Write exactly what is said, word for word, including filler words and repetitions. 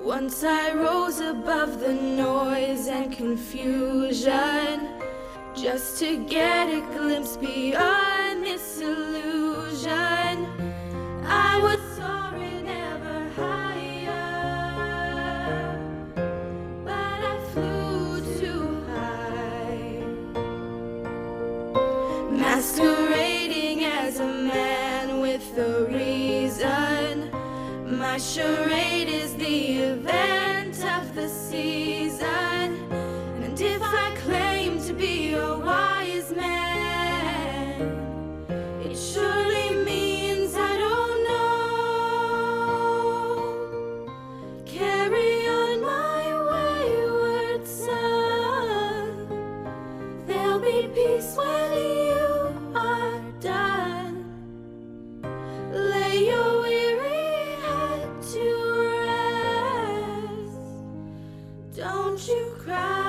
Once I rose above the noise and confusion, just to get a glimpse beyond this illusion. I was soaring ever higher, but I flew too high, masquerading as a man with a reason. My charade is the event of the season, and if I claim to be a wise man, it surely means I don't know. Carry on, my wayward son, there'll be peace when you are done. Lay your weary head to rest, don't you cry.